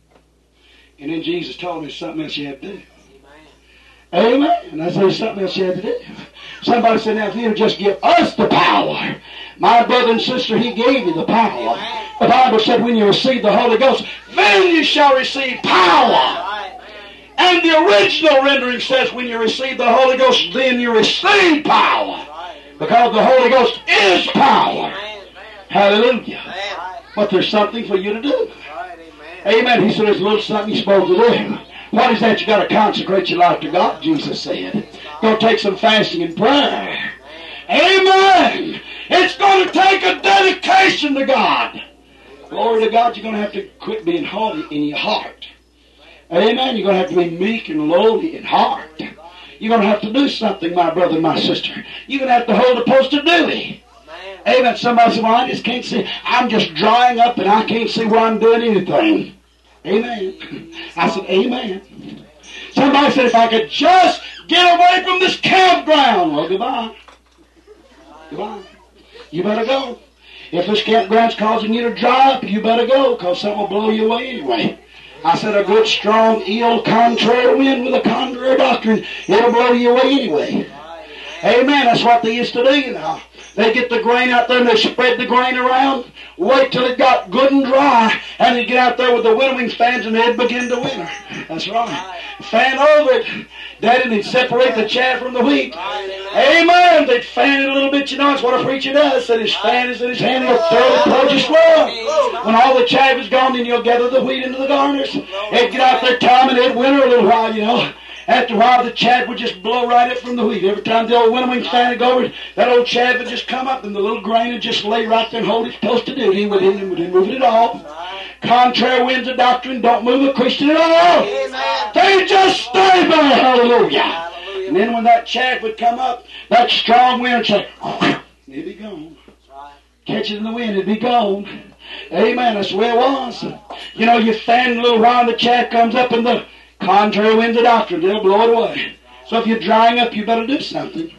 And then Jesus told me there's something else you had to do. Amen. And I said, there's something else you had to do. Somebody said, now if he'll just give us the power, my brother and sister, he gave you the power. The Bible said when you receive the Holy Ghost, then you shall receive power. And the original rendering says when you receive the Holy Ghost, then you receive power. Because the Holy Ghost is power. Hallelujah. But there's something for you to do. Amen. He said there's a little something you're supposed to do. What is that? You got to consecrate your life to God, Jesus said. Go take some fasting and prayer. Amen. It's going to take a dedication to God. Glory to God. You're going to have to quit being haughty in your heart. Amen. You're going to have to be meek and lowly in heart. You're going to have to do something, my brother and my sister. You're going to have to hold a post of duty. Amen. Somebody said, well, I just can't see. I'm just drying up and I can't see where I'm doing anything. Amen. I said, amen. Somebody said, if I could just get away from this campground. Well, goodbye. Goodbye. You better go. If this campground's causing you to dry up, you better go, because something will blow you away anyway. I said, a good, strong, ill, contrary wind with a contrary doctrine, it'll blow you away anyway. Amen. That's what they used to do now. They get the grain out there and they spread the grain around. Wait till it got good and dry. And they'd get out there with the winnowing fans and they'd begin to winnow. That's right. Fan over it. Daddy, they'd separate the chaff from the wheat. Amen. They'd fan it a little bit. You know, that's what a preacher does. Said his fan is in his hand. He'll thoroughly purge his floor. When all the chaff is gone, then you'll gather the wheat into the garners. They'd get out there, Tom, and they'd winnow a little while, you know. After a while, the chaff would just blow right up from the wheat. Every time the old winnowing fan would go over, that old chaff would just come up, and the little grain would just lay right there and hold its post to duty. It wouldn't move it at all. Contrary winds of doctrine don't move a Christian at all. They just stay there. Hallelujah. And then when that chaff would come up, that strong wind would say, it'd be gone. Catch it in the wind, it'd be gone. Amen. That's the way it was. You know, you fan a little while, and the chaff comes up, and the contrary winds of doctrine, they'll blow it away. So if you're drying up, you better do something.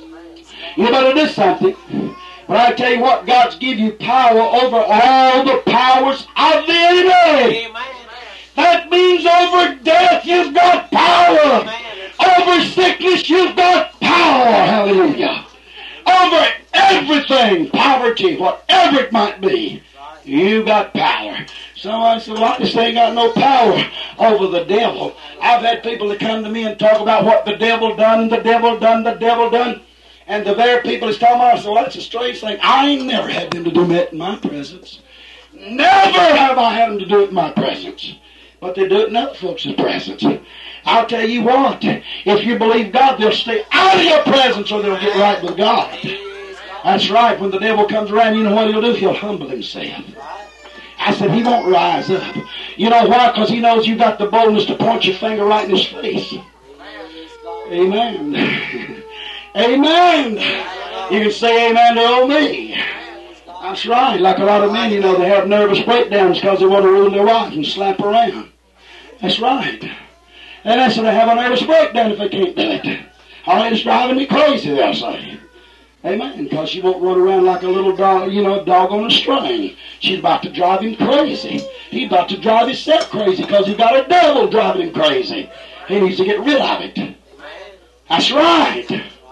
You better do something. But I tell you what, God's give you power over all the powers of the enemy. That means over death, you've got power. Over sickness, you've got power. Hallelujah. Over everything, poverty, whatever it might be, you got power. Somebody said, well, I just ain't got no power over the devil. I've had people that come to me and talk about what the devil done, the devil done, the devil done. And the very people that's talking about, I said, well, that's a strange thing. I ain't never had them to do that in my presence. Never have I had them to do it in my presence. But they do it in other folks' presence. I'll tell you what, if you believe God, they'll stay out of your presence or they'll get right with God. That's right. When the devil comes around, you know what he'll do? He'll humble himself. I said, he won't rise up. You know why? Because he knows you got the boldness to point your finger right in his face. Amen. Amen. You can say amen to old me. That's right. Like a lot of men, you know, they have nervous breakdowns because they want to rule their wives and slap around. That's right. And that's when they have a nervous breakdown if they can't do it. Oh, it's driving me crazy, they'll say. Amen. Because she won't run around like a little dog, you know, dog on a string. She's about to drive him crazy. He's about to drive himself crazy because he's got a devil driving him crazy. He needs to get rid of it. That's right.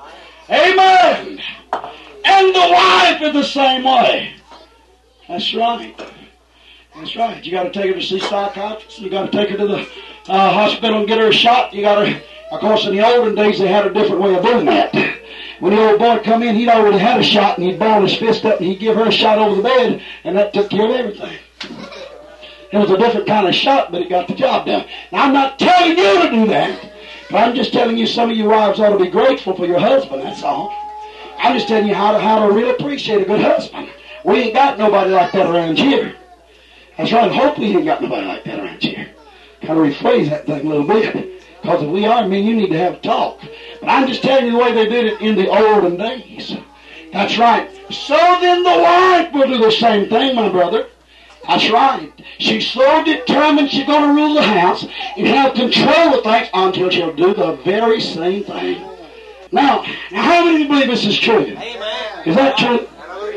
Amen. And the wife is the same way. That's right. That's right. You got to take her to see psychiatrists. You got to take her to the hospital and get her a shot. You got to, of course, in the olden days, they had a different way of doing that. When the old boy come in, he'd already had a shot, and he'd ball his fist up, and he'd give her a shot over the bed, and that took care of everything. It was a different kind of shot, but it got the job done. Now, I'm not telling you to do that, but I'm just telling you some of you wives ought to be grateful for your husband, that's all. I'm just telling you how to really appreciate a good husband. We ain't got nobody like that around here. That's right. Hope we ain't got nobody like that around here. Kind of rephrase that thing a little bit. Because if we are, I mean, you need to have a talk. But I'm just telling you the way they did it in the olden days. That's right. So then the wife will do the same thing, my brother. That's right. She's so determined she's going to rule the house and have control of things until she'll do the very same thing. Now how many of you believe this is true? Amen. Is that true?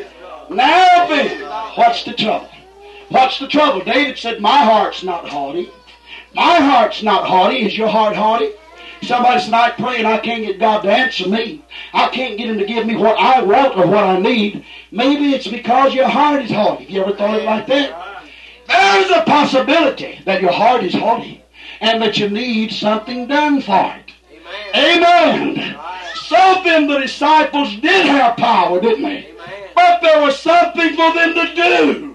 Now then, what's the trouble? What's the trouble? David said, my heart's not haughty. My heart's not haughty. Is your heart haughty? Somebody said, I pray and I can't get God to answer me. I can't get Him to give me what I want or what I need. Maybe it's because your heart is haughty. You ever thought it like that? There's a possibility that your heart is haughty and that you need something done for it. Amen. So then the disciples did have power, didn't they? But there was something for them to do.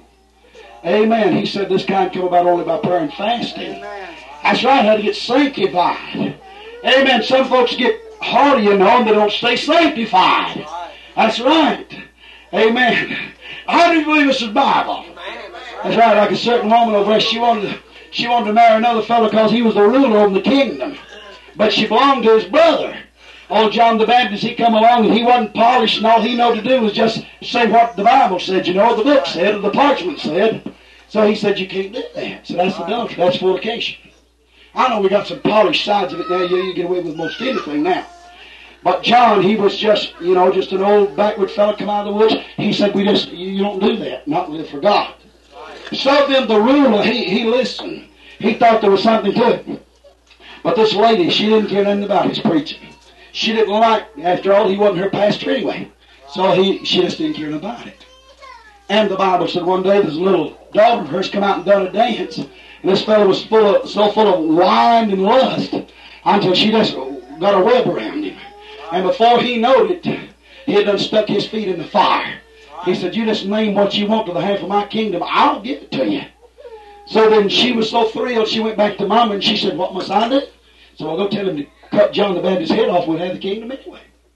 Amen. He said this kind come about only by prayer and fasting. That's right. Had to get sanctified. Amen. Some folks get haughty, you know, and they don't stay sanctified. That's right. Amen. How do you believe this is Bible? That's right. Like a certain woman over there, she wanted to marry another fellow because he was the ruler of the kingdom. But she belonged to his brother. Old John the Baptist, he come along and he wasn't polished, and all he knew to do was just say what the Bible said, you know, what the book said, or the parchment said. So he said, you can't do that. So that's adultery. That's fornication. I know we got some polished sides of it now. You get away with most anything now. But John, he was just, you know, just an old backward fellow come out of the woods. He said, you don't do that. Not live for God. So then the ruler, he listened. He thought there was something to it. But this lady, she didn't care nothing about his preaching. She didn't like, after all, he wasn't her pastor anyway. So she just didn't care about it. And the Bible said one day this little daughter of hers come out and done a dance. And this fellow was so full of wine and lust until she just got a web around him. And before he knowed it, he had done stuck his feet in the fire. He said, you just name what you want to the half of my kingdom. I'll give it to you. So then she was so thrilled, she went back to Mama and she said, what must I do? So I'll go tell him to cut John the Baptist's head off. We'll have the kingdom anyway.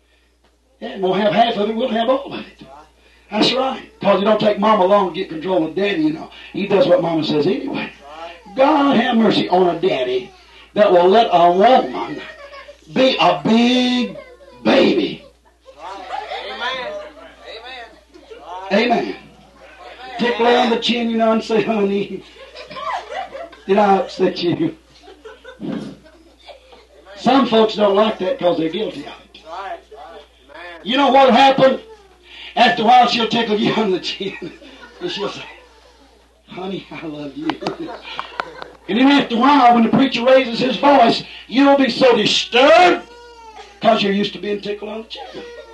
Yeah, we'll have half of it. We'll have all of it. That's right. Because it don't take Mama long to get control of Daddy, you know. He does what Mama says anyway. God have mercy on a daddy that will let a woman be a big baby. Amen. Tickle her on the chin, you know, and say, honey, did I upset you? Some folks don't like that because they're guilty of it. You know what happened? After a while, she'll tickle you on the chin. And she'll say, honey, I love you. And then after a while, when the preacher raises his voice, you'll be so disturbed because you're used to being tickled on the chin.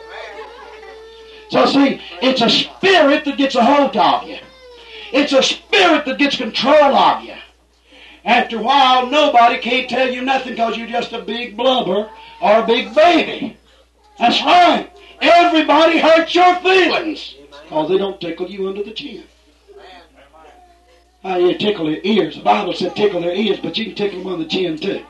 So see, it's a spirit that gets a hold of you. It's a spirit that gets control of you. After a while, nobody can't tell you nothing because you're just a big blubber or a big baby. That's right. Everybody hurts your feelings because they don't tickle you under the chin. You tickle their ears. The Bible said tickle their ears, but you can tickle them on the chin too.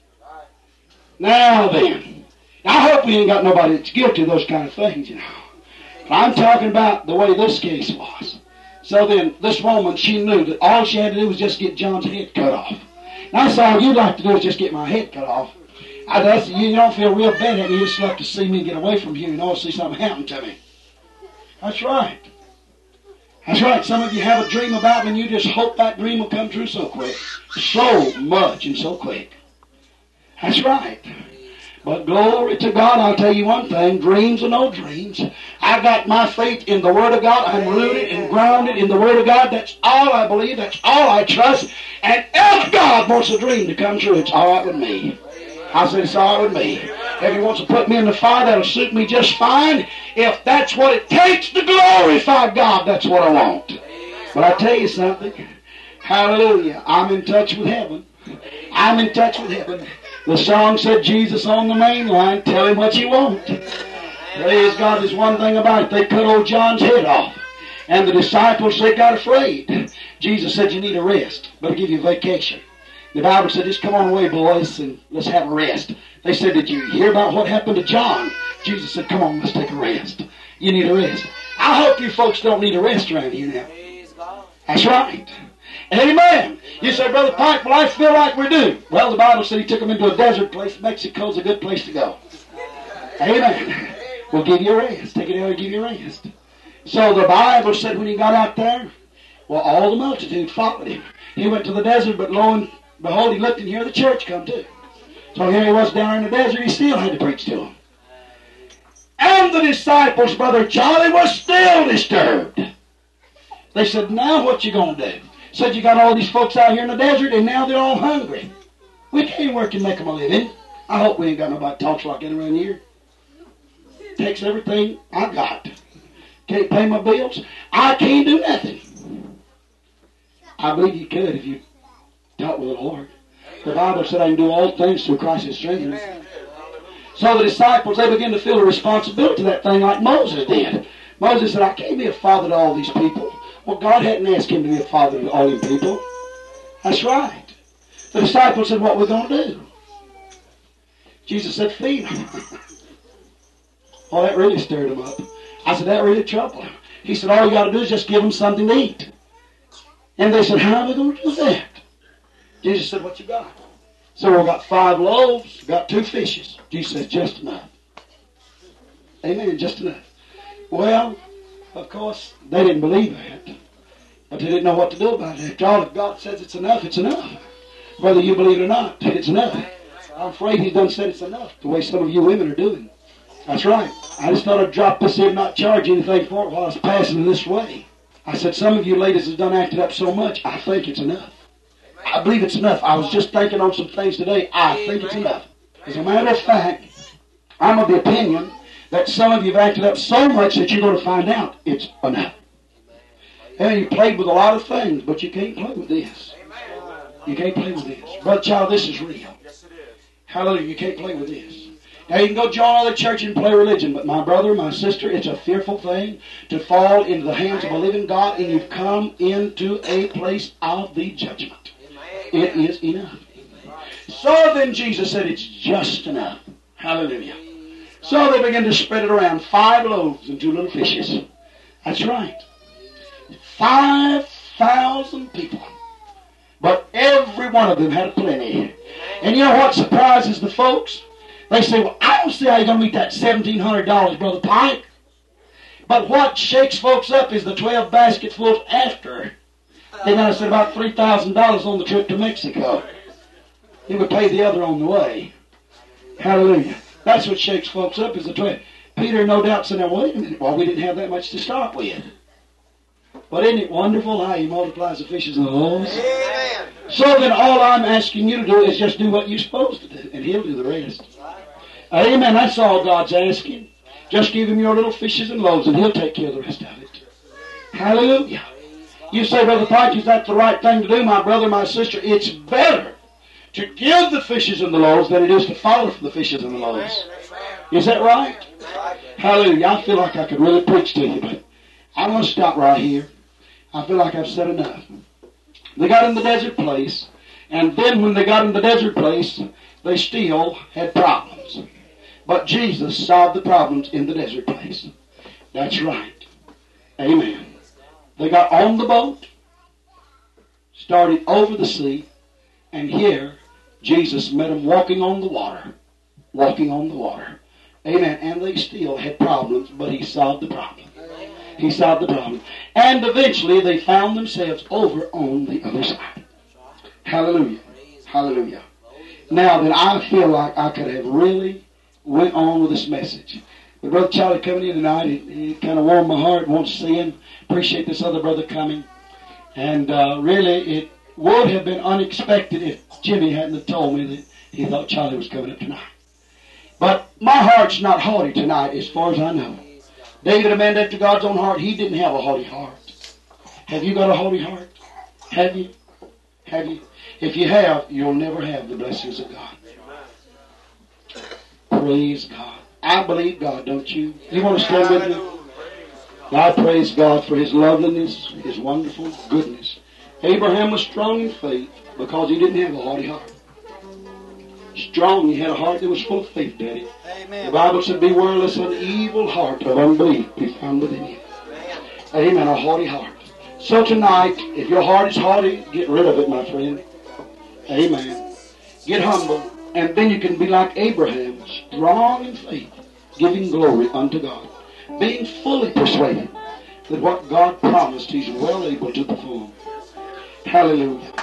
Now then, I hope we ain't got nobody that's guilty of those kind of things, you know. But I'm talking about the way this case was. So then, this woman, she knew that all she had to do was just get John's head cut off. Now, that's all you'd like to do is just get my head cut off. You don't feel real bad at me. You just like to see me get away from you and all see something happen to me. That's right. That's right. Some of you have a dream about me and you just hope that dream will come true so quick. So much and so quick. That's right. But glory to God, I'll tell you one thing, dreams or no dreams, I got my faith in the Word of God. I'm rooted and grounded in the Word of God. That's all I believe. That's all I trust. And if God wants a dream to come true, it's all right with me. I said it's all right with me. If He wants to put me in the fire, that'll suit me just fine. If that's what it takes to glorify God, that's what I want. But I tell you something, hallelujah, I'm in touch with heaven. I'm in touch with heaven. The song said, Jesus on the main line, tell Him what you want. Praise God, there's one thing about it. They cut old John's head off. And the disciples, they got afraid. Jesus said, you need a rest, but I'll give you a vacation. The Bible said, just come on away, boys, and let's have a rest. They said, did you hear about what happened to John? Jesus said, come on, let's take a rest. You need a rest. I hope you folks don't need a rest around here now. That's right. Amen. You say, Brother Pike, well, I feel like we do. Well, the Bible said he took them into a desert place. Mexico's a good place to go. Amen. We'll give you a rest. Take it out and give you a rest. So the Bible said when he got out there, well, all the multitude followed him. He went to the desert, but lo and behold, he looked and here the church come too. So here he was down in the desert. He still had to preach to them. And the disciples, Brother Charlie, was still disturbed. They said, now what you going to do? Said, you got all these folks out here in the desert, and now they're all hungry. We can't work and make them a living. I hope we ain't got nobody talks like that around here. Takes everything I got. Can't pay my bills. I can't do nothing. I believe you could if you dealt with the Lord. The Bible said I can do all things through Christ who strengthens me. So the disciples, they began to feel a responsibility to that thing like Moses did. Moses said, I can't be a father to all these people. Well, God hadn't asked him to be a father to all these people. That's right. The disciples said, what are we going to do? Jesus said, feed them. Oh, that really stirred him up. I said, that really troubled him. He said, all you got to do is just give them something to eat. And they said, how are we going to do that? Jesus said, what you got? So we got 5 loaves, got 2 fishes. Jesus said, just enough. Amen, just enough. Well, of course, they didn't believe that. But they didn't know what to do about it. After all, if God says it's enough, it's enough. Whether you believe it or not, it's enough. I'm afraid He done said it's enough, the way some of you women are doing. That's right. I just thought I'd drop this in and not charge anything for it while I was passing this way. I said, some of you ladies have done acted up so much, I think it's enough. I believe it's enough. I was just thinking on some things today. I think it's enough. As a matter of fact, I'm of the opinion that some of you have acted up so much that you're going to find out it's enough. And you played with a lot of things, but you can't play with this. You can't play with this. Brother child, this is real. Hallelujah. You can't play with this. Now you can go join other church and play religion, but my brother, my sister, it's a fearful thing to fall into the hands of a living God, and you've come into a place of the judgment. It is enough. So then Jesus said it's just enough. Hallelujah. So they began to spread it around. 5 loaves and 2 little fishes. That's right. 5,000 people. But every one of them had plenty. And you know what surprises the folks? They say, well, I don't see how you're going to meet that $1,700, Brother Pike. But what shakes folks up is the 12 basketfuls after. They might have said about $3,000 on the trip to Mexico. He would pay the other on the way. Hallelujah. That's what shakes folks up is the 12. Peter no doubt said, now wait a minute. Well, we didn't have that much to start with. But isn't it wonderful how He multiplies the fishes and the loaves? Amen. So then all I'm asking you to do is just do what you're supposed to do, and He'll do the rest. Amen. That's all God's asking. Just give Him your little fishes and loaves, and He'll take care of the rest of it. Hallelujah. You say, Brother Pike, is that the right thing to do? My brother, my sister, it's better to give the fishes and the loaves than it is to follow for the fishes and the loaves. Is that right? Hallelujah. I feel like I could really preach to you, but I'm going to stop right here. I feel like I've said enough. They got in the desert place, and then when they got in the desert place, they still had problems. But Jesus solved the problems in the desert place. That's right. Amen. They got on the boat, started over the sea, and here Jesus met them walking on the water. Walking on the water. Amen. And they still had problems, but He solved the problem. He solved the problem. And eventually they found themselves over on the other side. Hallelujah. Hallelujah. Now then, I feel like I could have really went on with this message. But Brother Charlie coming in tonight, it kind of warmed my heart. Want to see him. Appreciate this other brother coming. And really, it would have been unexpected if Jimmy hadn't have told me that he thought Charlie was coming up tonight. But my heart's not haughty tonight as far as I know. David, a man after God's own heart, he didn't have a haughty heart. Have you got a haughty heart? Have you? Have you? If you have, you'll never have the blessings of God. Praise God. I believe God, don't you? You want to stand with me? I praise God for His loveliness, His wonderful goodness. Abraham was strong in faith because he didn't have a haughty heart. Strong, he had a heart that was full of faith, Daddy. Amen. The Bible said, beware lest an evil heart of unbelief be found within you. Amen. A haughty heart. So tonight, if your heart is haughty, get rid of it, my friend. Amen. Get humble. And then you can be like Abraham, strong in faith, giving glory unto God. Being fully persuaded that what God promised, He's well able to perform. Hallelujah.